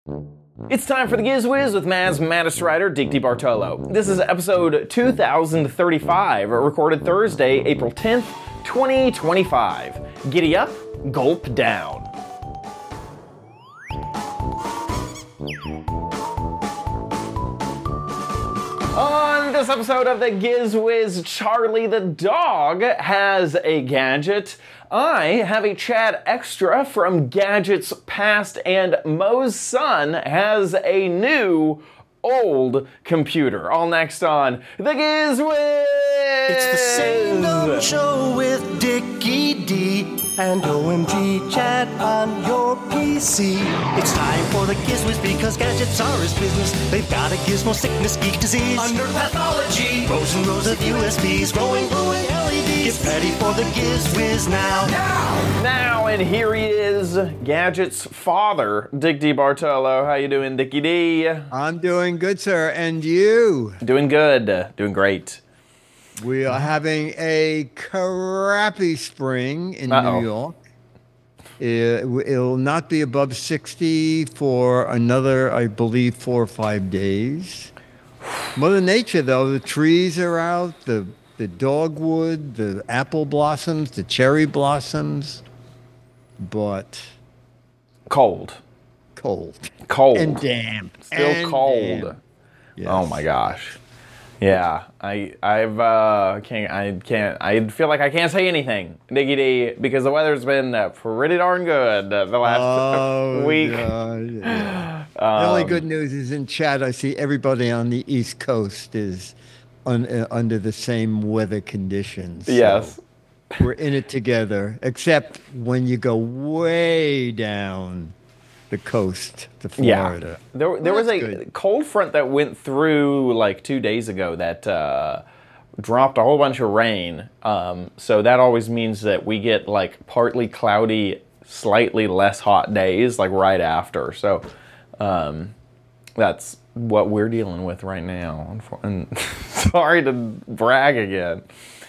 It's time for the Giz Wiz with Maz Mattis-Ryder, Dick DeBartolo. This is episode 2035, recorded Thursday, April 10th, 2025. Giddy up, gulp down. On this episode of the Giz Wiz, Charlie the dog has a gadget. I have a chat extra from Gadgets Past, and Mo's son has a new old computer. All next on the Giz Wiz. It's the same old show with Dickie D and OMG chat on your PC. It's time for the Giz Wiz because gadgets are his business. They've got a gizmo sickness, geek disease, under pathology, rows and rows of USBs, glowing LEDs. Get ready for the Giz Wiz now. Now, and here he is, Gadget's father, Dick DeBartolo. How you doing, Dickie D? I'm doing good, sir. And you? Doing good. Doing great. We are having a crappy spring in New York. It'll not be above 60 for another, I believe, 4 or 5 days. Mother Nature, though, the trees are out, the dogwood, the apple blossoms, the cherry blossoms, but cold. And damp. Still cold. Damp. Yes. Oh my gosh. Yeah, I feel like I can't say anything, Dickie D, because the weather's been pretty darn good the last week. Yeah. The only good news is in chat, I see everybody on the East Coast is under the same weather conditions. So yes. We're in it together, except when you go way down the coast to Florida. Yeah. There was a cold front that went through like 2 days ago that dropped a whole bunch of rain. So that always means that we get like partly cloudy, slightly less hot days like right after. So that's what we're dealing with right now. And sorry to brag again.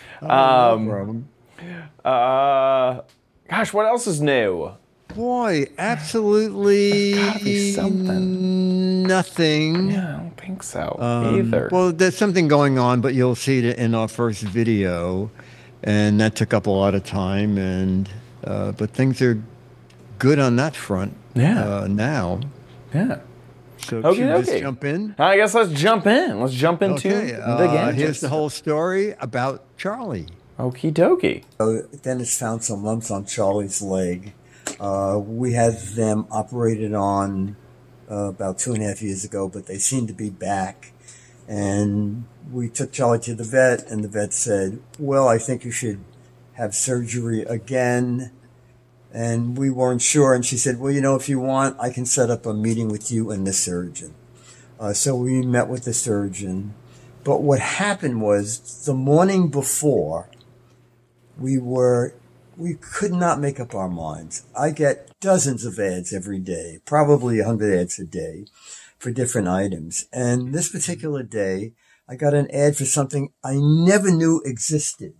No problem. Gosh, what else is new? Boy, absolutely gotta be something. Nothing. Yeah, I don't think so either. Well, there's something going on, but you'll see it in our first video, and that took up a lot of time. And but things are good on that front. Now. Yeah. So should we just jump in? I guess let's jump in. Let's jump into the gadgets. Here's the whole story about Charlie. Okie dokie. Dennis found some lumps on Charlie's leg. We had them operated on about 2.5 years ago, but they seem to be back. And we took Charlie to the vet, and the vet said, well, I think you should have surgery again. And we weren't sure. And she said, well, you know, if you want, I can set up a meeting with you and the surgeon. So we met with the surgeon. But what happened was the morning before, we could not make up our minds. I get dozens of ads every day, probably 100 ads a day for different items. And this particular day, I got an ad for something I never knew existed.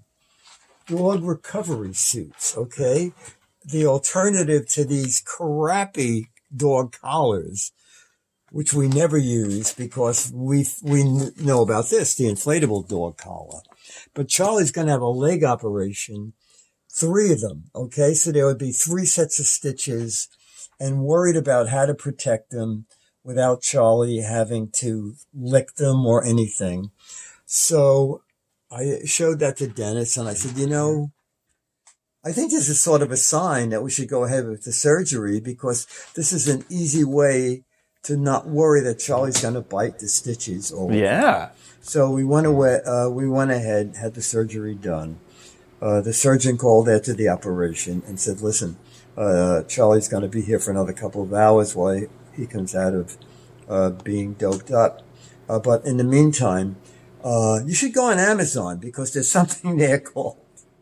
Dog recovery suits, okay? The alternative to these crappy dog collars, which we never use because we know about this, the inflatable dog collar. But Charlie's going to have a leg operation, 3 of them, okay? So there would be 3 sets of stitches, and worried about how to protect them without Charlie having to lick them or anything. So I showed that to Dennis, and I said, you know, I think this is sort of a sign that we should go ahead with the surgery because this is an easy way to not worry that Charlie's going to bite the stitches. So we went ahead, had the surgery done. The surgeon called after the operation and said, listen, Charlie's going to be here for another couple of hours while he comes out of being doped up. But in the meantime, you should go on Amazon because there's something there called.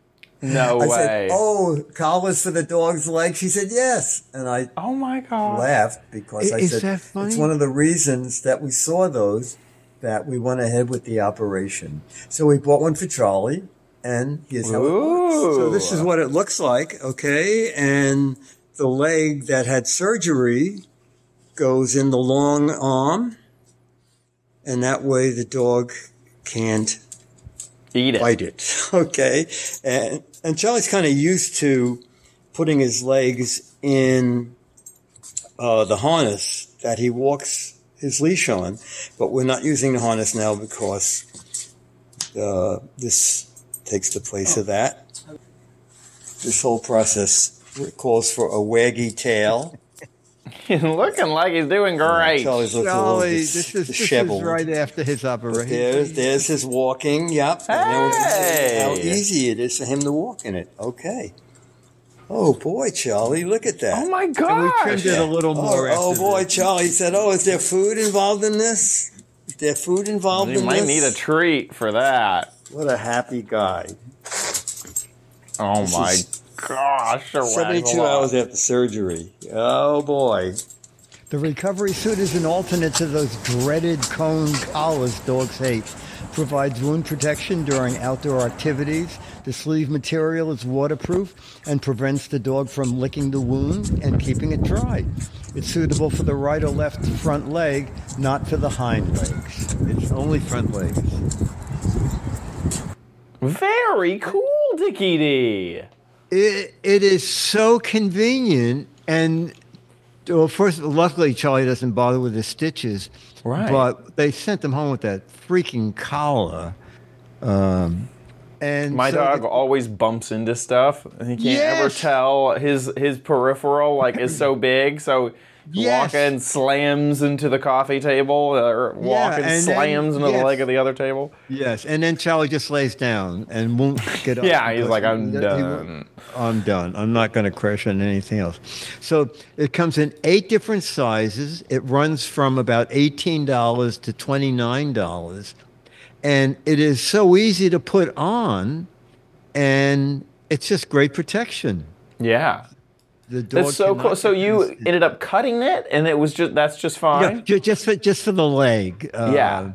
No way. I said, oh, collars for the dog's legs? She said, yes. And I oh my God. laughed because I said, that funny? It's one of the reasons that we saw those that we went ahead with the operation. So we bought one for Charlie, and here's how it works. So this is what it looks like, okay? And the leg that had surgery goes in the long arm, and that way the dog can't Eat it. bite it. Okay, and Charlie's kind of used to putting his legs in the harness that he walks his leash on, but we're not using the harness now because this takes the place of that. This whole process calls for a waggy tail. He's looking like he's doing great. Charlie's looking Charlie, a this is disheveled. right after his operation. There's his walking. Yep. Hey! How easy it is for him to walk in it. Okay. Oh boy, Charlie, look at that. Oh my And we gosh. trimmed it a little more. Oh after boy, this. Charlie said, "Oh, is there food involved in this? Is there food involved You in might this?" need a treat for that. What a happy guy. Oh This my is gosh. 72 hours after surgery. Oh boy. The recovery suit is an alternate to those dreaded cone collars dogs hate. Provides wound protection during outdoor activities. The sleeve material is waterproof and prevents the dog from licking the wound and keeping it dry. It's suitable for the right or left front leg, not for the hind legs. It's only front legs. Very cool, Dickie D. It is so convenient, and well, first, luckily Charlie doesn't bother with the stitches. Right. But they sent him home with that freaking collar. And My so dog the- always bumps into stuff, and he can't ever Yes. tell his peripheral like is so big. So Yes. walking slams into the coffee table, or walking and then- slams into the yes. leg of the other table. Yes, and then Charlie just lays down and won't get up. Yeah, he's because like, "I'm he won't- done." I'm done. I'm not going to crash on anything else. So it comes in 8 different sizes. It runs from about $18 to $29. And it is so easy to put on, and it's just great protection. Yeah, The dog that's so cannot cool. So you resist it. ended up cutting it, and it was that's just fine. Yeah, just for the leg. Yeah.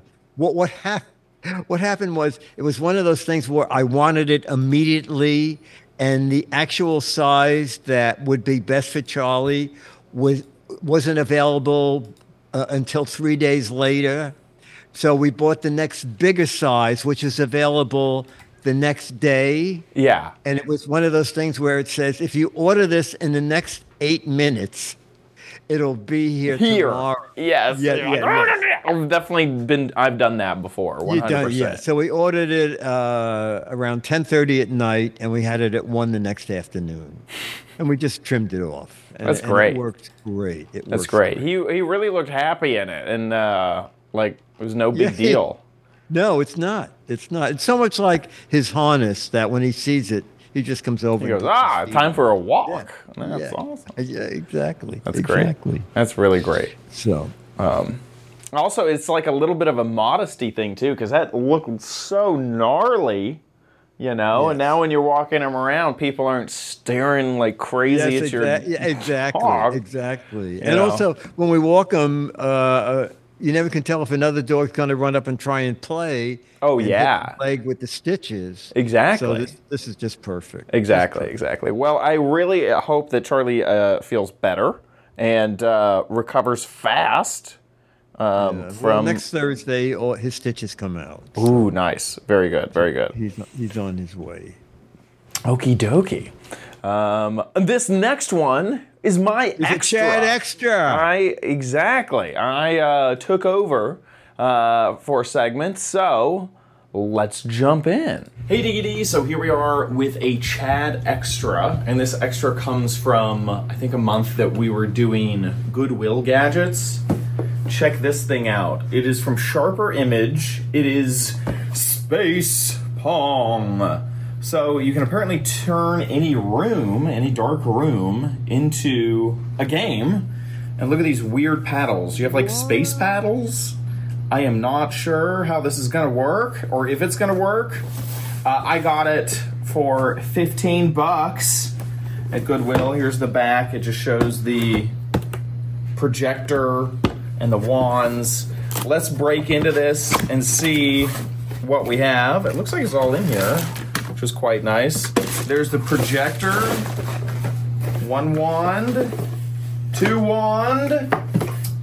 What happened was it was one of those things where I wanted it immediately, and the actual size that would be best for Charlie wasn't available until 3 days later. So we bought the next bigger size, which is available the next day. Yeah. And it was one of those things where it says, if you order this in the next 8 minutes, it'll be here tomorrow. Yes. Yeah, You're like, yeah. I've done that before. 100%. You done, yeah. So we ordered it around 10:30 at night, and we had it at 1 the next afternoon, and we just trimmed it off. And, That's and great. It worked great. That's works great. He really looked happy in it, and like it was no big Yeah. deal. No, it's not. It's not. It's so much like his harness that when he sees it, he just comes over. He and goes, puts his feet time on. for a walk. Yeah. That's Yeah. awesome. Yeah, exactly. That's exactly. great. That's really great. So Also, it's like a little bit of a modesty thing too, because that looked so gnarly, you know. And Yes. now when you're walking him around, people aren't staring like crazy at your exactly, dog. exactly. You And know. also, when we walk them, you never can tell if another dog's going to run up and try and play. Oh, and hit yeah. the leg with the stitches. Exactly. So this is just perfect. Exactly. Well, I really hope that Charlie feels better and recovers fast. Well, From next Thursday, his stitches come out. Ooh, nice. Very good. Very good. He's on his way. Okie dokie. This next one is my It's extra. a Chad Extra. I took over for a segment, so let's jump in. Hey Diggity, so here we are with a Chad Extra, and this extra comes from, I think, a month that we were doing Goodwill gadgets. Check this thing out. It is from Sharper Image. It is Space Pong. So you can apparently turn any room, any dark room, into a game. And look at these weird paddles. You have like space paddles. I am not sure how this is going to work or if it's going to work. I got it for $15 at Goodwill. Here's the back. It just shows the projector and the wands. Let's break into this and see what we have. It looks like it's all in here, which is quite nice. There's the projector, 1 wand, 2 wand.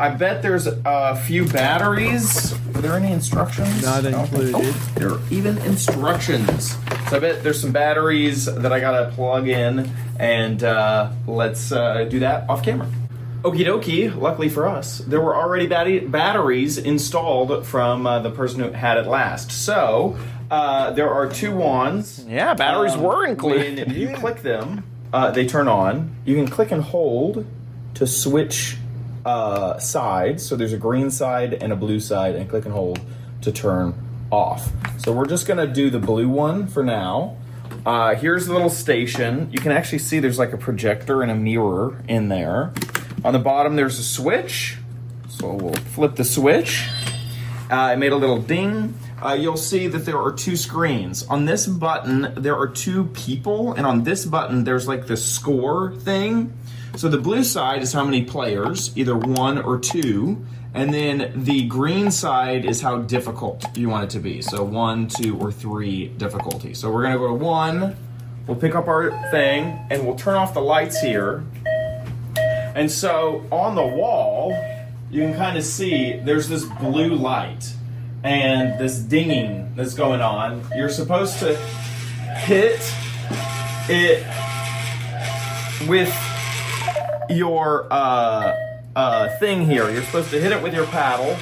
I bet there's a few batteries. Are there any instructions? Not included. Oh, there are even instructions. So I bet there's some batteries that I gotta plug in, and let's do that off camera. Okie dokie, luckily for us, there were already batteries installed from the person who had it last. So, there are 2 wands. Yeah, batteries were included. Yeah. When you click them, they turn on. You can click and hold to switch sides. So there's a green side and a blue side, and click and hold to turn off. So we're just gonna do the blue one for now. Here's the little station. You can actually see there's like a projector and a mirror in there. On the bottom, there's a switch. So we'll flip the switch. It made a little ding. You'll see that there are 2 screens. On this button, there are 2 people, and on this button, there's like the score thing. So the blue side is how many players, either 1 or 2, and then the green side is how difficult you want it to be. So 1, 2, or 3 difficulty. So we're gonna go to 1, we'll pick up our thing, and we'll turn off the lights here. And so on the wall, you can kind of see there's this blue light and this dinging that's going on. You're supposed to hit it with your thing here. You're supposed to hit it with your paddle.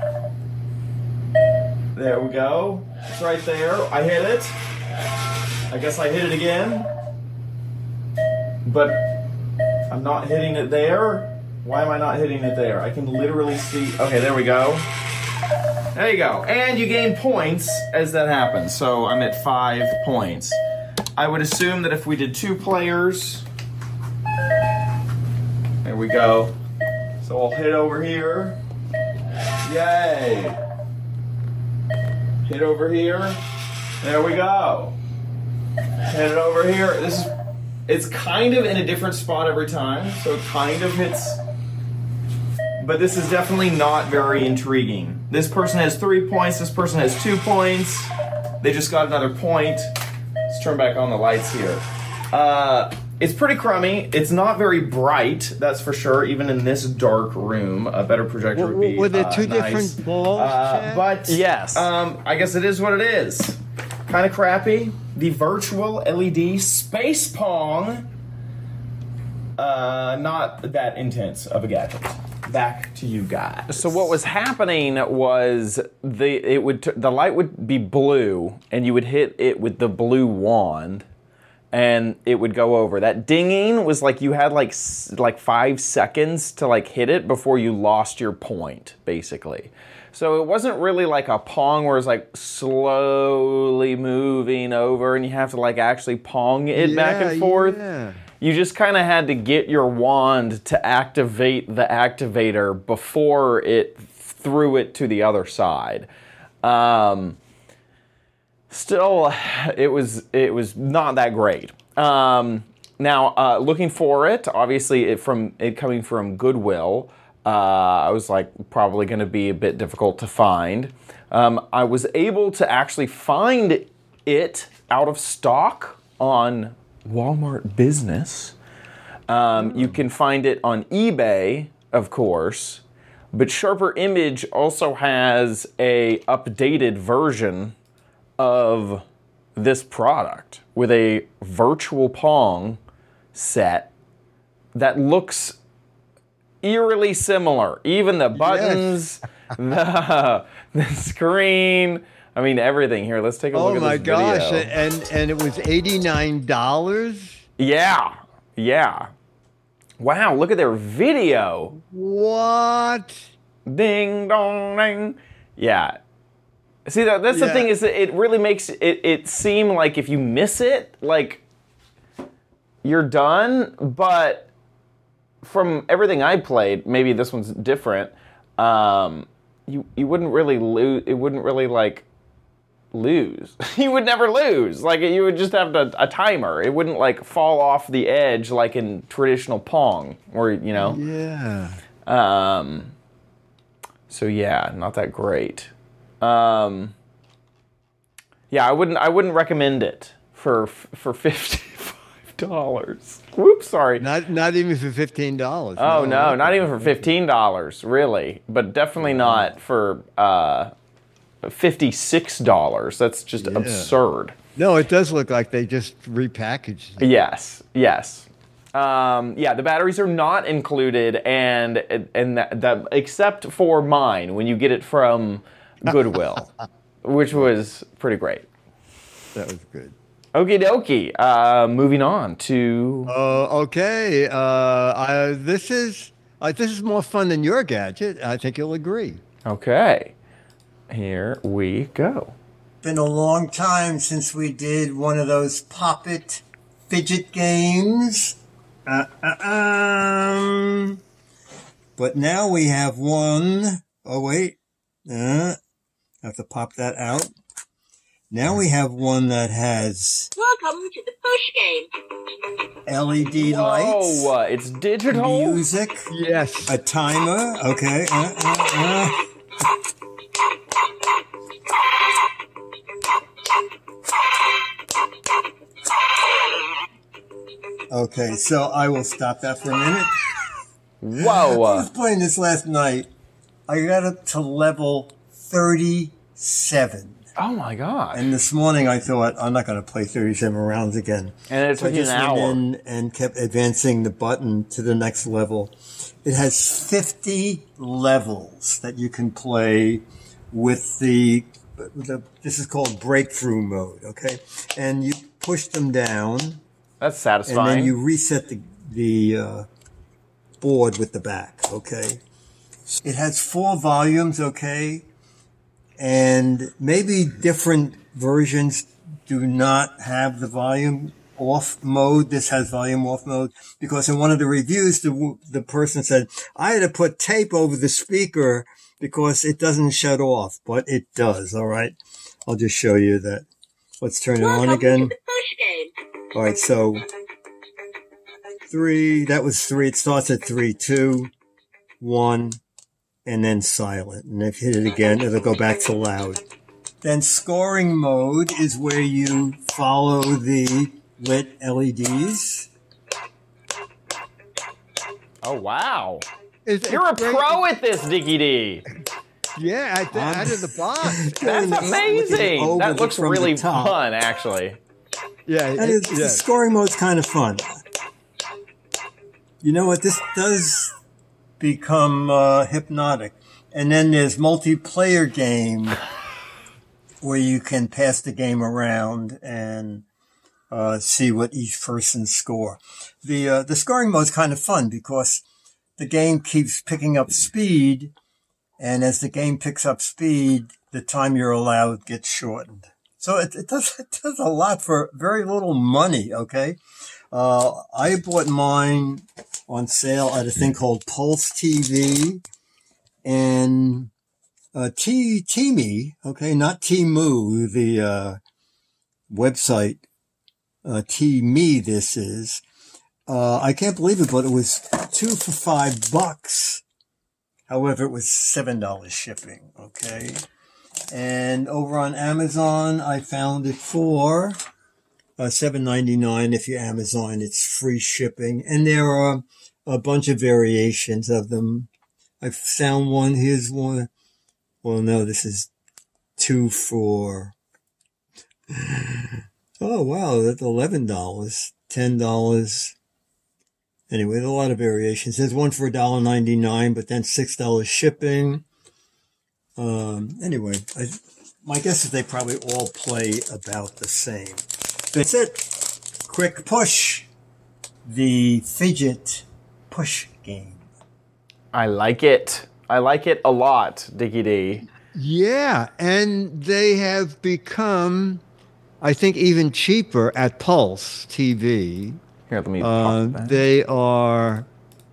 There we go. It's right there. I hit it. I guess I hit it again. But I'm not hitting it there. Why am I not hitting it there? I can literally see. Okay, there we go. There you go. And you gain points as that happens. So I'm at 5 points. I would assume that if we did 2 players. There we go. So I'll hit over here. Yay. Hit over here. There we go. Hit it over here. It's kind of in a different spot every time, so it kind of hits. But this is definitely not very intriguing. This person has 3 points, this person has 2 points. They just got another point. Let's turn back on the lights here. It's pretty crummy. It's not very bright, that's for sure, even in this dark room. A better projector would be Were there 2 nice. different balls, Chad? But Yes. I guess it is what it is. Kind of crappy. The virtual LED Space Pong. Not that intense of a gadget. Back to you guys. So what was happening was the light would be blue, and you would hit it with the blue wand, and it would go over. That dinging was like you had like 5 seconds to like hit it before you lost your point, basically. So it wasn't really like a Pong where it's like slowly moving over and you have to like actually Pong it back and forth. Yeah. You just kind of had to get your wand to activate the activator before it threw it to the other side. Still, it was not that great. Now, looking for it, obviously, it coming from Goodwill, I was like probably going to be a bit difficult to find. I was able to actually find it out of stock on Walmart Business. You can find it on eBay, of course, but Sharper Image also has a updated version of this product with a virtual Pong set that looks eerily similar. Even the buttons, the screen, I mean everything. Here, let's take a look at this video. Oh my gosh, and it was $89? Yeah. Wow, look at their video. What? Ding dong ding. Yeah. See, that's the thing, is that it really makes it seem like if you miss it, like you're done. But from everything I played, maybe this one's different. You wouldn't really lose. It wouldn't really like lose. You would never lose. Like you would just have a timer. It wouldn't like fall off the edge like in traditional Pong, or Yeah. So yeah, not that great. Yeah, I wouldn't recommend it for 55 $5. Whoops, sorry. Not even for $15. Oh no, not even for $15, really. But definitely not for $56. That's just absurd. No, it does look like they just repackaged it. Yes. The batteries are not included, and that except for mine when you get it from Goodwill, which was pretty great. That was good. Okie dokie. Moving on to. Okay. This is more fun than your gadget. I think you'll agree. Okay. Here we go. Been a long time since we did one of those Pop It fidget games. But now we have one. Oh, wait. Have to pop that out. Now we have one that has... Welcome to the push game. LED lights. Oh, it's digital? Music. Yes. A timer. Okay. Okay, so I will stop that for a minute. Whoa. I was playing this last night. I got up to level 37. Oh my gosh. And this morning I thought, I'm not going to play 37 rounds again. And it So I took you just an hour. went in and kept advancing the button to the next level. It has 50 levels that you can play with this is called breakthrough mode, okay? And you push them down, That's and satisfying. then you reset the board with the back, okay? It has 4 volumes, okay? And maybe different versions do not have the volume off mode. This has volume off mode because in one of the reviews, the person said, I had to put tape over the speaker because it doesn't shut off, but it does. All right. I'll just show you that. Let's turn it on again. To the push game. All right. So 3, that was 3. It starts at 3, 2, 1. And then silent. And if you hit it again, it'll go back to loud. Then scoring mode is where you follow the lit LEDs. Oh, wow. It's You're a great. pro at this, Dickie D. Yeah, out of the box. That's amazing. Over That looks from the really top. fun, actually. Yeah, And the scoring mode's kind of fun. You know what? This does become hypnotic. And then there's multiplayer game where you can pass the game around and see what each person score. The scoring mode's kind of fun because the game keeps picking up speed, and as the game picks up speed, the time you're allowed gets shortened. So it does a lot for very little money, okay? I bought mine on sale at a thing called Pulse TV and Temu, okay, not Temu, the website, Temu this is. I can't believe it, but it was 2 for $5. However, it was $7 shipping, okay? And over on Amazon, I found it for $7.99. If you Amazon, it's free shipping. And there are a bunch of variations of them. I found one. Here's one. Well, no, this is 2 for... Oh, wow, that's $11, $10. Anyway, there's a lot of variations. There's one for $1.99, but then $6 shipping. Anyway, my guess is they probably all play about the same. That's it. Quick push. The fidget push game. I like it. I like it a lot, Dickie D. Yeah, and they have become, I think, even cheaper at Pulse TV. Here, let me pop that. They are.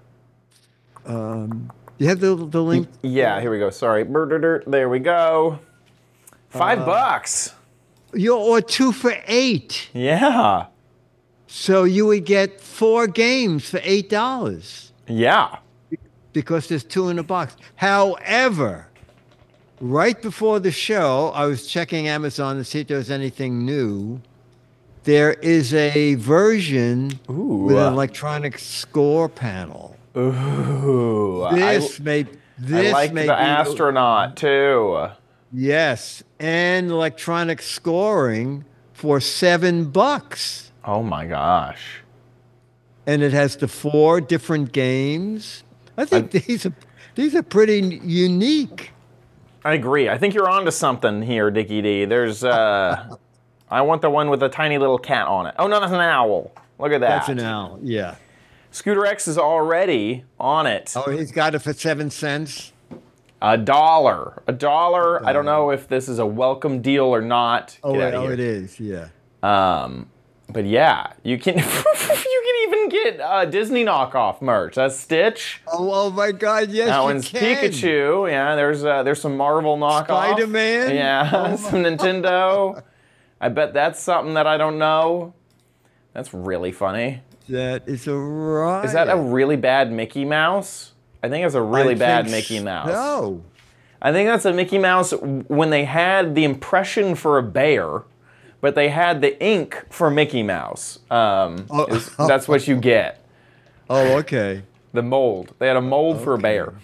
You have the link? Yeah, here we go. Sorry. There we go. $5. Or 2 for $8. Yeah. So you would get 4 games for $8 Yeah. because there's 2 in the box. However, right before the show, I was checking Amazon to see if there was anything new. there is a version Ooh. with an electronic score panel. Ooh. This I may like may the be- astronaut too. Yes, and electronic scoring for $7. Oh my gosh. And it has the 4 different games. I think these are pretty unique. I agree. I think you're onto something here, Dickie D. There's I want the one with a tiny little cat on it. Oh no, that's an owl. Look at that. That's an owl. Yeah. Scooter X is already on it. Oh, he's got it for 7 cents. $1. $1. I don't know if this is a welcome deal or not. Oh, Get out of here. it is. Yeah. But yeah, you can you can even get Disney knockoff merch. That's Stitch. Oh my God! Yes, That you one's can. Pikachu. Yeah, there's some Marvel knockoff. Spider-Man? Yeah, some Nintendo. I bet that's something that I don't know. That's really funny. That is a riot. Is that a really bad Mickey Mouse? I think it's a really bad Mickey Mouse. No. I think that's a Mickey Mouse when they had the impression for a bear, but they had the ink for Mickey Mouse. That's what you get. Oh, okay. The mold. They had a mold for a bear.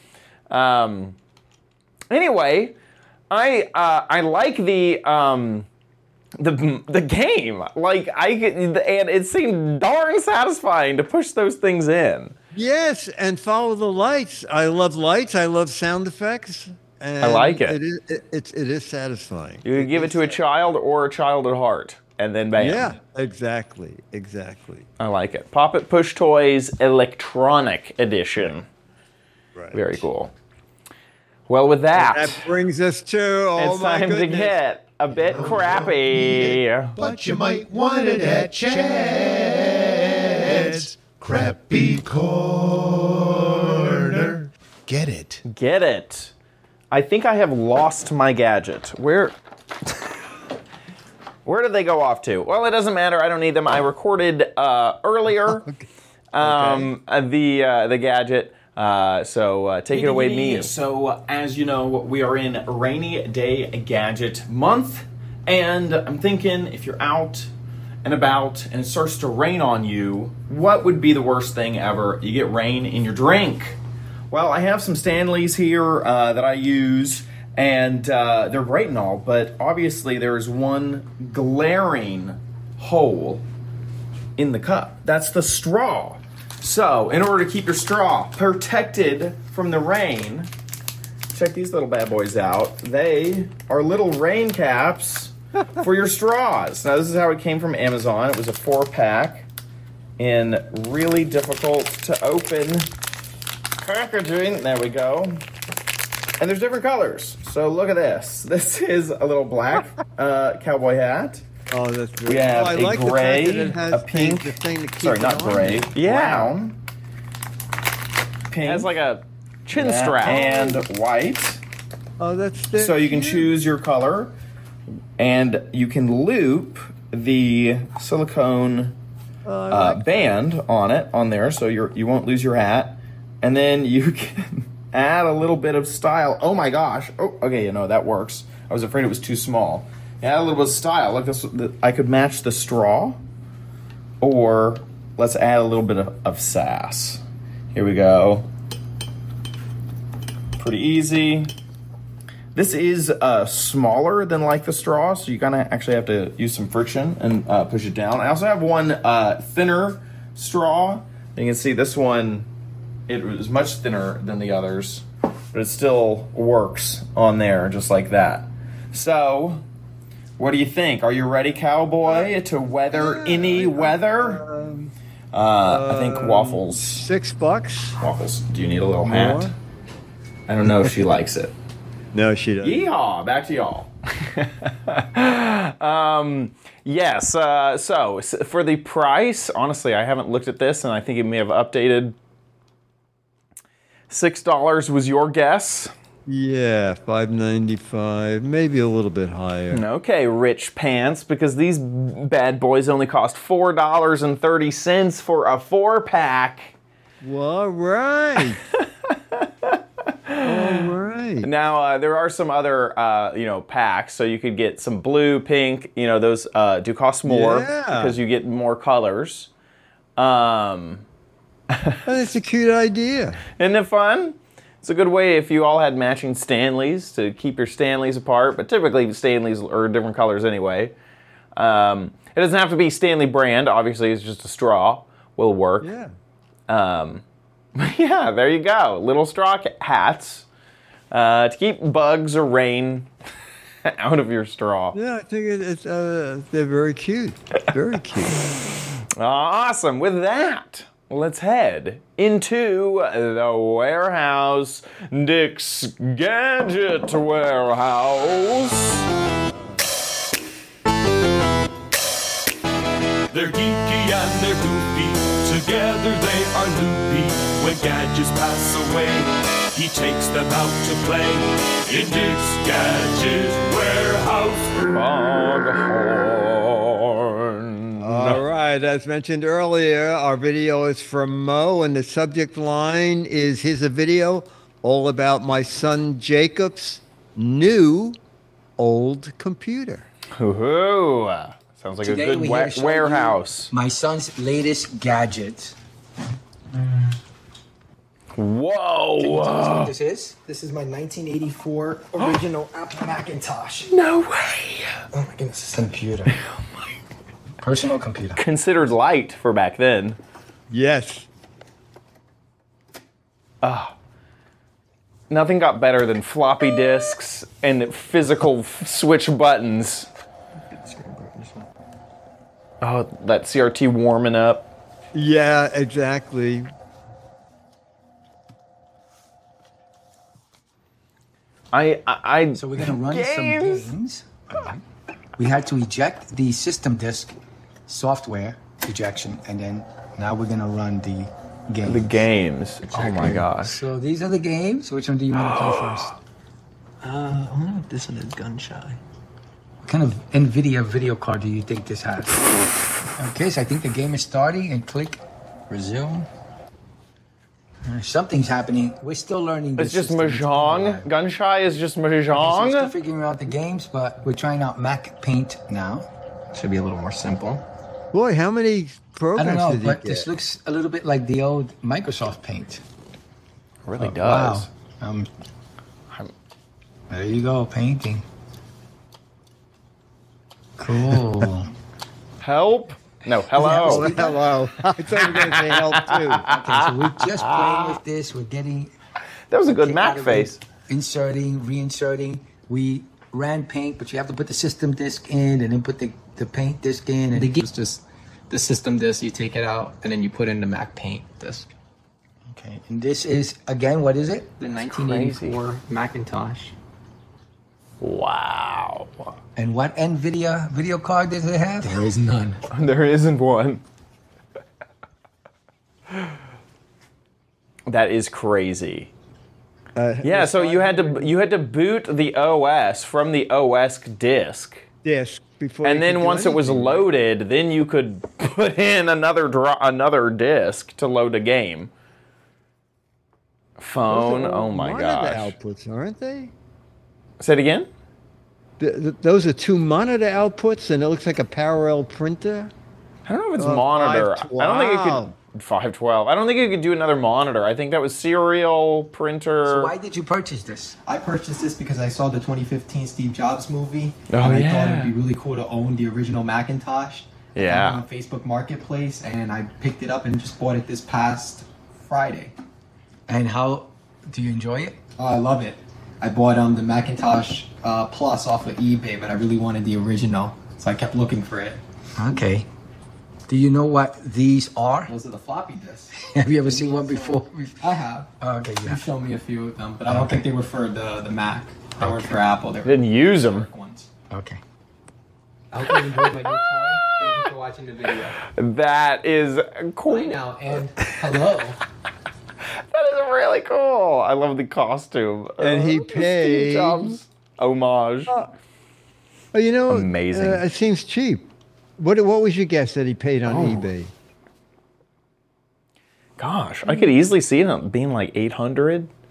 Anyway, I like the game. Like and it seemed darn satisfying to push those things in. Yes, and follow the lights. I love lights. I love sound effects. And I like it. It is satisfying. You could give it to a child or a child at heart, and then bam. Yeah, exactly. I like it. Pop It Push Toys Electronic Edition. Right. Very cool. Well, with that, That brings us to it's time to get a bit crappy. But you might want it at Chad's Crappy Corner. Get it. Get it. I think I have lost my gadget. Where did they go off to? Well, it doesn't matter. I don't need them. I recorded earlier the gadget. So take it away, me. So, as you know, we are in Rainy Day Gadget Month, and I'm thinking if you're out and about and it starts to rain on you, what would be the worst thing ever? You get rain in your drink. Well, I have some Stanleys here that I use, and they're great and all, but obviously there is one glaring hole in the cup. That's the straw. So, in order to keep your straw protected from the rain, check these little bad boys out. They are little rain caps for your straws. Now, this is how it came from Amazon. It was a 4-pack in really difficult to open packaging. There we go. And there's different colors. So, look at this. This is a little black cowboy hat. Oh, that's great. We have I a like the gray, fact that it has a pink, the thing to keep sorry, it not on. gray, brown, It pink, has like a chin yeah, strap. and white. Oh, that's So you can cute. choose your color, and you can loop the silicone band on there, so you won't lose your hat, and then you can add a little bit of style. Oh my gosh! Oh, okay, that works. I was afraid it was too small. Add a little bit of style. Like this, I could match the straw, or let's add a little bit of sass. Here we go. Pretty easy. This is smaller than like the straw, so you gotta actually have to use some friction and push it down. I also have one thinner straw. You can see this one, it was much thinner than the others, but it still works on there just like that. So, what do you think? Are you ready, cowboy, to weather any weather? I think Waffles. $6. Waffles, do you need a little hat? More? I don't know if she likes it. No, she doesn't. Yeehaw! Back to y'all. Yes. So for the price, honestly, I haven't looked at this, and I think it may have updated. $6 was your guess. Yeah, $5.95, maybe a little bit higher. Okay, rich pants, because these bad boys only cost $4.30 for a 4-pack. Well, all right. All right. right. Now there are some other packs, so you could get some blue, pink. Those do cost more because you get more colors. That's a cute idea. Isn't it fun? It's a good way if you all had matching Stanleys to keep your Stanleys apart, but typically Stanleys are different colors anyway. It doesn't have to be Stanley brand. Obviously, it's just a straw. Will work. Yeah. Yeah, there you go. Little straw hats to keep bugs or rain out of your straw. Yeah, I think they're very cute. Very cute. Awesome. With that, let's head into the warehouse. Dick's Gadget Warehouse. They're geeky and they're goofy, together they are loopy. When gadgets pass away, he takes them out to play in Dick's Gadget Warehouse. Foghorn. All right, as mentioned earlier, our video is from Mo, and the subject line is here's a video all about my son Jacob's new old computer. Hoo-hoo. Sounds like Today a good we're here to show warehouse. you My son's latest gadget. Whoa. Can you tell us what this is? This is my 1984 original Apple Macintosh. No way. Oh my goodness, it's a computer. Personal computer. Considered light for back then. Yes. Nothing got better than floppy disks and physical switch buttons. Oh, that CRT warming up. Yeah, exactly. So we're gonna run some games. We had to eject the system disk software ejection, and then now we're gonna run the games. The games. Oh my gosh. So these are the games. Which one do you want to play first? I wonder if this one is gun shy. What kind of NVIDIA video card do you think this has? Okay, so I think the game is starting, and click resume. Something's happening. We're still learning this. It's just system. Mahjong. Gunshy is just So we're still Mahjong. figuring out the games, but we're trying out Mac Paint now. Should be a little more simple. Boy, how many I programs don't know, did he but get? this looks a little bit like the old Microsoft Paint. Really does. Wow. There you go, painting. Cool. Help? No, hello. Oh, hello. I thought you were going to say help, too. Okay, so we're just playing with this. We're getting That was a good kick Mac out of face. it, inserting, reinserting. We ran Paint, but you have to put the system disk in and then put the Paint disk in. And The game is just the system disk. You take it out and then you put in the Mac Paint disk. okay, and this is, again, what is it? The 1984 Macintosh. Wow. And what NVIDIA video card does it have? There is none. There isn't one. That is crazy. Yeah, so you had to boot the OS from the OS disk. Disk before. And you then could do once it was anything. loaded, then you could put in another disk to load a game. Phone, Those are all oh my monitor gosh. outputs, aren't they? Say it again? Those are two monitor outputs, and it looks like a parallel printer. I don't know if it's monitor. I don't think it could. 512. I don't think it could do another monitor. I think that was serial printer. So why did you purchase this? I purchased this because I saw the 2015 Steve Jobs movie. Oh, and I yeah. thought it'd be really cool to own the original Macintosh. I Yeah. found it on Facebook Marketplace, and I picked it up and just bought it this past Friday. And how do you enjoy it? Oh, I love it. I bought the Macintosh Plus off of eBay, but I really wanted the original, so I kept looking for it. Okay. Do you know what these are? Those are the floppy disks. Have you ever seen one before? I have. Okay, You yeah. showed me a few of them, but I don't think they were for the Mac. They weren't for Apple. They were Didn't use them. work ones. Okay. I hope you enjoyed my new toy. Thank you for watching the video. That is cool. Bye now, and hello. That is really cool. I love the costume. And he Steve paid- Jobs homage. Oh, you know, Amazing. It seems cheap. What was your guess that he paid on eBay? Gosh, I could easily see it being like 800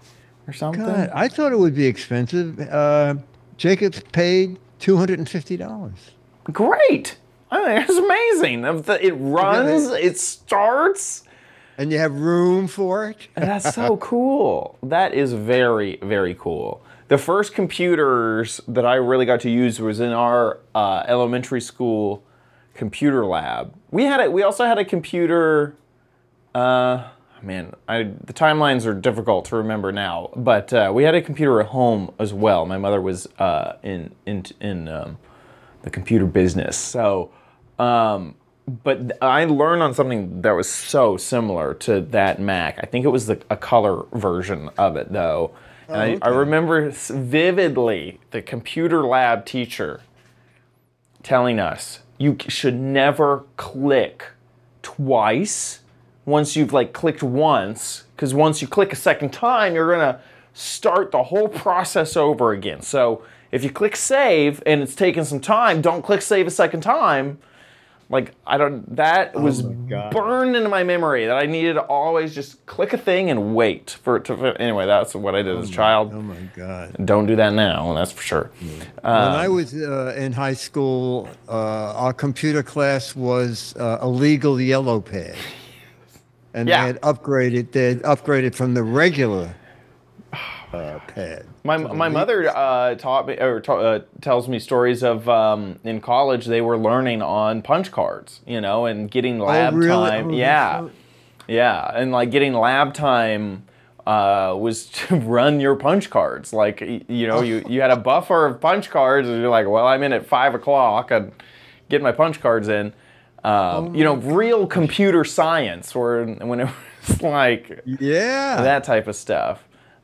or something. God, I thought it would be expensive. Jacob's paid $250. Great. I mean, it's amazing. It runs, it starts. And you have room for it? That's so cool. That is very, very cool. The first computers that I really got to use was in our elementary school computer lab. We also had a computer. The timelines are difficult to remember now, but we had a computer at home as well. My mother was in the computer business, so. But I learned on something that was so similar to that Mac. I think it was a color version of it, though. And I remember vividly the computer lab teacher telling us, you should never click twice once you've clicked once, because once you click a second time, you're going to start the whole process over again. So if you click save and it's taking some time, don't click save a second time. That was burned into my memory that I needed to always just click a thing and wait for it to. Anyway, that's what I did as a child. Oh my God! Don't do that now. That's for sure. When I was in high school, our computer class was a legal yellow pad, and they had upgraded. They had upgraded from the regular pad. My mother taught me or tells me stories of in college they were learning on punch cards, and getting lab time. Yeah, and getting lab time was to run your punch cards. You had a buffer of punch cards, and you're like, well, I'm in at 5 o'clock and get my punch cards in. Real computer science, when it was that type of stuff.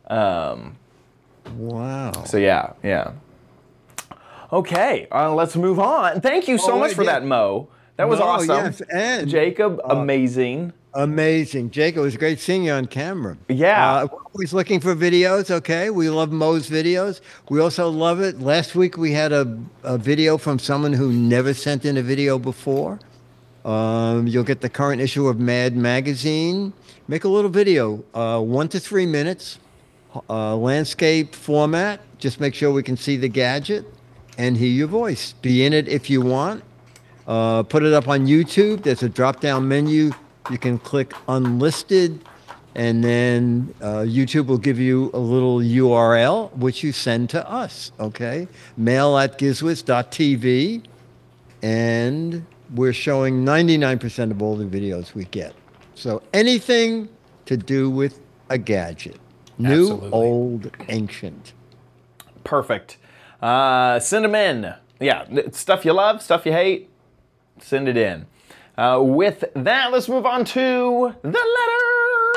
Wow. So yeah. Okay, let's move on. Thank you so much for that, Mo. That was awesome. Yes, and Jacob, amazing. Amazing. Jacob, it was great seeing you on camera. Yeah. We're always looking for videos, okay? We love Mo's videos. We also love it. Last week we had a video from someone who never sent in a video before. You'll get the current issue of Mad Magazine. Make a little video, 1 to 3 minutes. Landscape format. Just make sure we can see the gadget and hear your voice. Be in it if you want. Put it up on YouTube. There's a drop-down menu. You can click unlisted, and then YouTube will give you a little URL, which you send to us, okay? mail@gizwiz.tv, and we're showing 99% of all the videos we get. So anything to do with a gadget. New, old, ancient. Perfect. Send them in. Yeah, stuff you love, stuff you hate, send it in. With that, let's move on to the letter.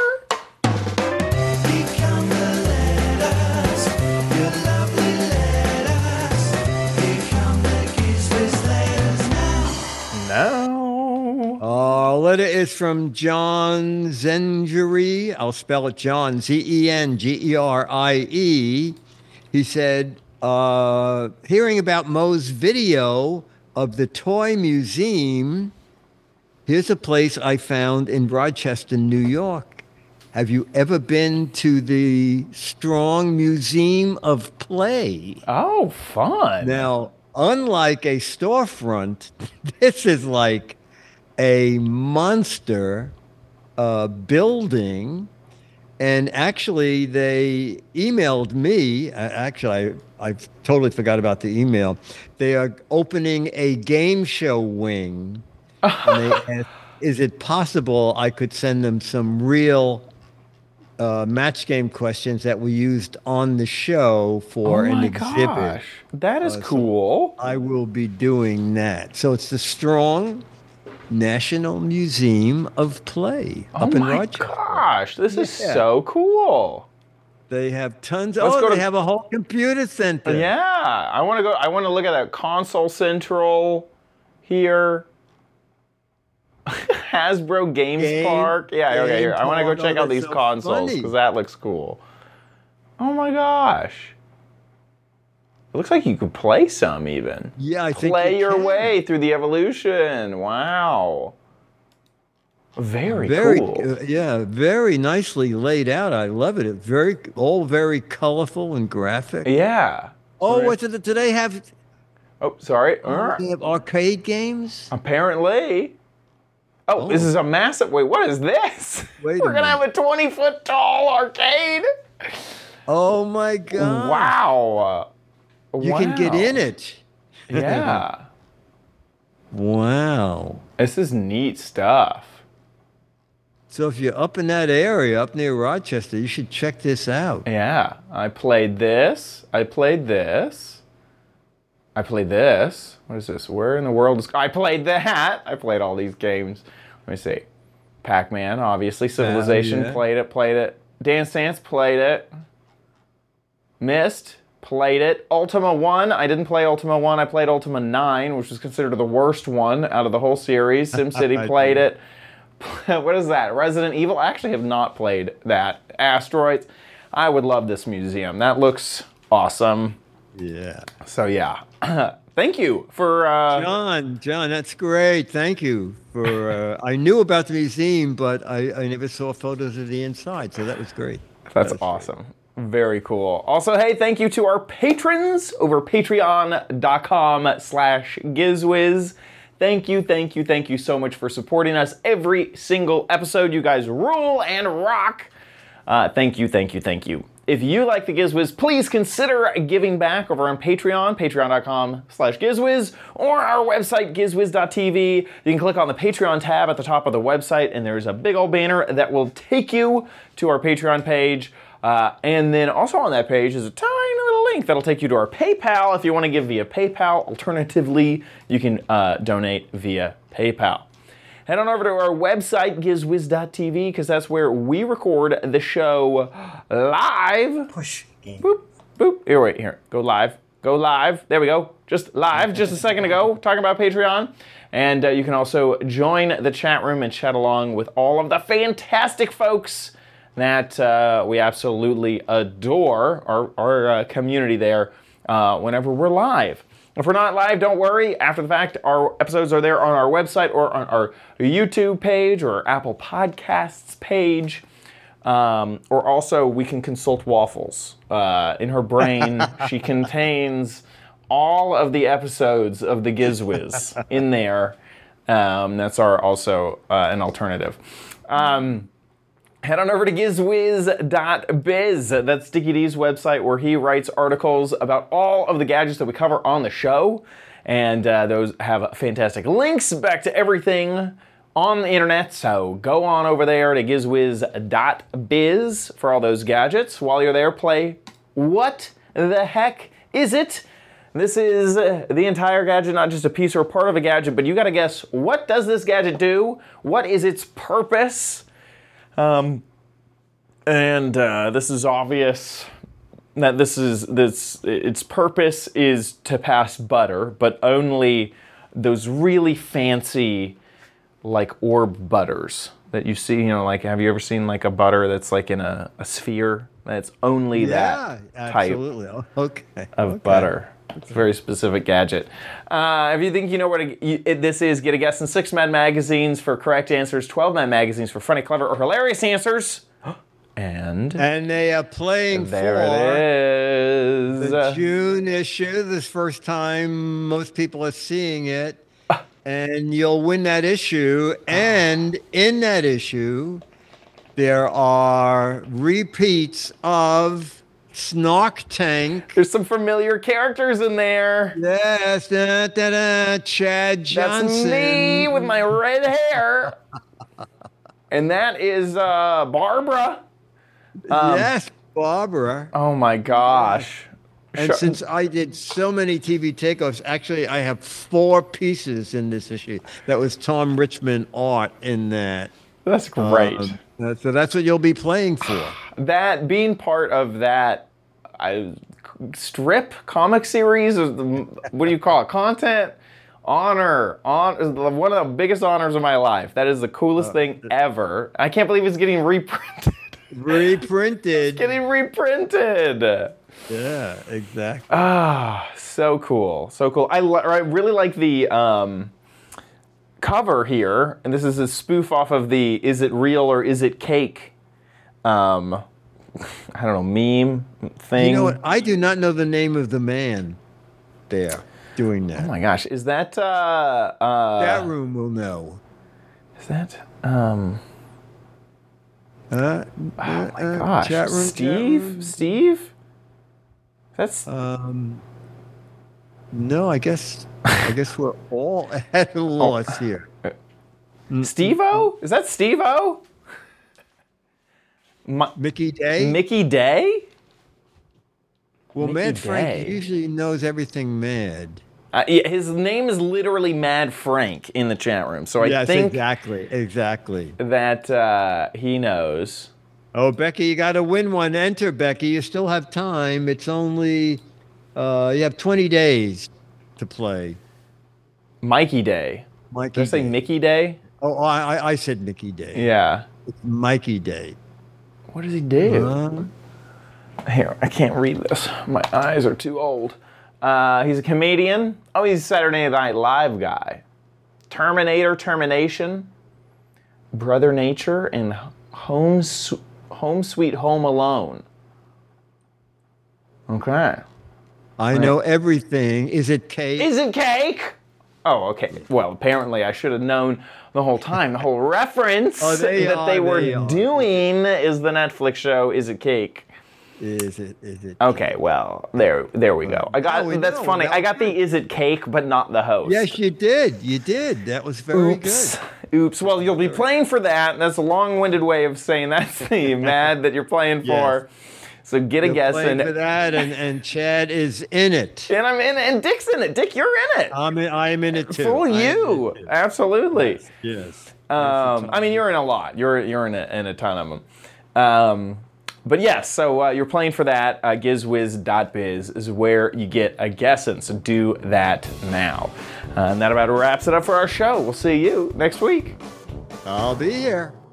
Become the letters, your lovely letters. Become the Gizwiz letters now. Letter is from John Zengerie. I'll spell it John, Zengerie. He said, hearing about Mo's video of the toy museum, here's a place I found in Rochester, New York. Have you ever been to the Strong Museum of Play? Oh, fun. Now, unlike a storefront, this is like a monster building. And actually, they emailed me. Actually, I totally forgot about the email. They are opening a game show wing. And they asked, is it possible I could send them some real match game questions that we used on the show for an exhibit? Gosh, that is cool. So I will be doing that. So it's the Strong National Museum of Play up in Rochester. Oh my gosh, this is so cool. They have tons. They have a whole computer center. Yeah, I want to go. I want to look at that Console Central here. Hasbro Games Park. Yeah, okay. Here. I want to go check out these consoles because that looks cool. Oh my gosh. It looks like you could play some even. Yeah, I think play your way through the evolution. Wow. Very cool. Yeah, very nicely laid out. I love it. All very colorful and graphic. Yeah. Oh, do they have? Oh, sorry. They have arcade games. Apparently. Oh, this is a massive. Wait, what is this? We're gonna have a 20-foot tall arcade. Oh my God! Wow. You can get in it. Yeah. Wow. This is neat stuff. So if you're up in that area, up near Rochester, you should check this out. Yeah. I played this. I played this. What is this? Where in the world is... I played that. I played all these games. Let me see. Pac-Man, obviously. Civilization, yeah. Played it. Dance Dance, played it. Myst, played it. Ultima 1, I didn't play Ultima 1. I played Ultima 9, which was considered the worst one out of the whole series. SimCity, played it. What is that? Resident Evil? I actually have not played that. Asteroids. I would love this museum. That looks awesome. Yeah. So yeah. Thank you for... John, that's great. Thank you for... I knew about the museum, but I never saw photos of the inside, so that was great. That's awesome. Very cool. Also, hey, thank you to our patrons over patreon.com/GizWiz. Thank you so much for supporting us every single episode. You guys rule and rock. Thank you. If you like the GizWiz, please consider giving back over on Patreon, patreon.com/GizWiz, or our website, gizwiz.tv. You can click on the Patreon tab at the top of the website, and there's a big old banner that will take you to our Patreon page. And then also on that page is a tiny little link that'll take you to our PayPal if you want to give via PayPal. Alternatively, you can donate via PayPal. Head on over to our website, gizwiz.tv, because that's where we record the show live. Push game. Boop, boop. Here. Go live. There we go. Just live, just a second ago, talking about Patreon. And you can also join the chat room and chat along with all of the fantastic folks that we absolutely adore, our community there, whenever we're live. If we're not live, don't worry. After the fact, our episodes are there on our website or on our YouTube page or Apple Podcasts page. Or also, we can consult Waffles. In her brain, she contains all of the episodes of the GizWiz in there. That's also an alternative. Head on over to gizwiz.biz. That's Sticky D's website where he writes articles about all of the gadgets that we cover on the show. And those have fantastic links back to everything on the internet. So go on over there to gizwiz.biz for all those gadgets. While you're there, play What the Heck Is It? This is the entire gadget, not just a piece or a part of a gadget, but you gotta guess, what does this gadget do? What is its purpose? This is obvious that its purpose is to pass butter, but only those really fancy, like orb butters that you see, like, have you ever seen like a butter that's like in a sphere? That's only that type of butter. It's a very specific gadget. If you think you know what this is, get a guess in 6 Mad magazines for correct answers, 12 Mad magazines for funny, clever, or hilarious answers. And they are playing there it is. The June issue. This is the first time most people are seeing it. And you'll win that issue. And in that issue, there are repeats of Snark Tank. There's some familiar characters in there. Yes, Chad Johnson. That's me with my red hair. And that is Barbara. Yes, Barbara. Oh my gosh. And since I did so many TV takeoffs, actually I have 4 pieces in this issue. That was Tom Richmond art in that. That's great. So that's what you'll be playing for. That being part of that strip comic series, what do you call it? Content, honor, one of the biggest honors of my life. That is the coolest thing ever. I can't believe it's getting reprinted. It's getting reprinted. Yeah, exactly. Ah, so cool, so cool. I really like the cover here, and this is a spoof off of the "Is it real or is it cake?" I don't know, meme thing. You know what? I do not know the name of the man there doing that. Oh my gosh, is that that room will know. Is that oh my gosh, chat room, Steve? Steve? That's no, I guess we're all at a loss here. Steve-O? Is that Steve-O? Mickey Day? Mickey Day? Well, Mickey Mad Frank Day. usually knows everything mad. Yeah, his name is literally Mad Frank in the chat room, so I think exactly that he knows. Oh, Becky, you got to win one. Enter, Becky. You still have time. It's only you have 20 days to play. Mikey Day. Did I say Mickey Day? Oh, I said Mickey Day. Yeah. It's Mikey Day. What does he do? Here, I can't read this. My eyes are too old. He's a comedian. Oh, he's a Saturday Night Live guy. Terminator, Termination, Brother Nature, and Home Sweet Home Alone. Okay. I know everything. Is it cake? Is it cake? Oh, okay. Well, apparently I should have known the whole time. The whole reference that they were doing is the Netflix show Is It Cake? Is it? Okay, well, there we go. I got that's funny. I got the Is It Cake, but not the host. Yes, you did. You did. That was very good. Oops. Well, you'll be playing for that. That's a long-winded way of saying that's the Mad that you're playing for. So get a guess in for that, and Chad is in it. And I'm in it, and Dick's in it. Dick, you're in it. I'm in it too. Fool you. Absolutely. Yes. I mean, you're in a lot. You're in a ton of them. But yes, so you're playing for that. Gizwiz.biz is where you get a guessin', so do that now. And that about wraps it up for our show. We'll see you next week. I'll be here.